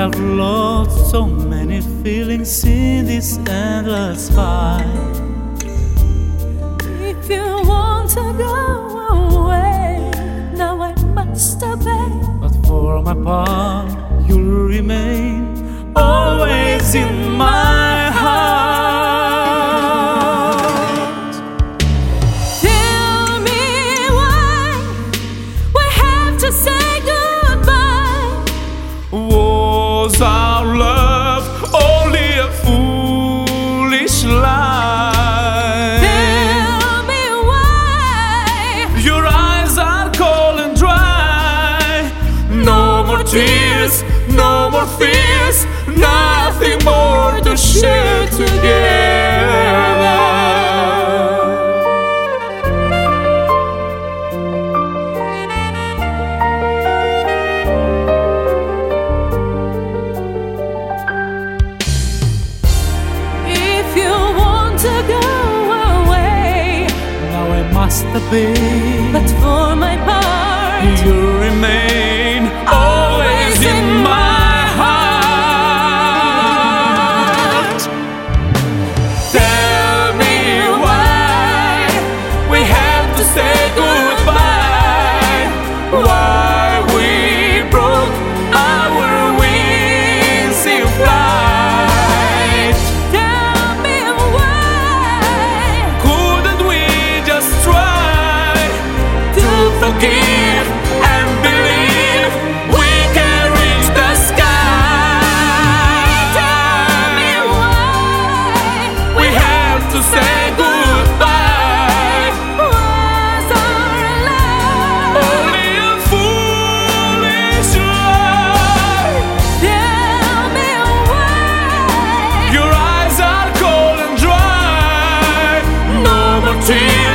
I've lost so many feelings in this endless fight. If you want to go away, now I must obey. But for my part, you'll remain always in my heart. Tell me why we have to say goodbye. Was our love only a foolish lie? Tell me why Your eyes are cold and dry. No more tears, no more fears, nothing more to share together. if you want to go away, Now I must obey, but for my part, you remain always in my heart. Tell me why we have to say goodbye, why we broke our wings in flight. tell me why Couldn't we just try to forgive and believe we can reach the sky? tell me why We have to say goodbye. was our love Only a foolish lie. tell me why Your eyes are cold and dry. No more tears.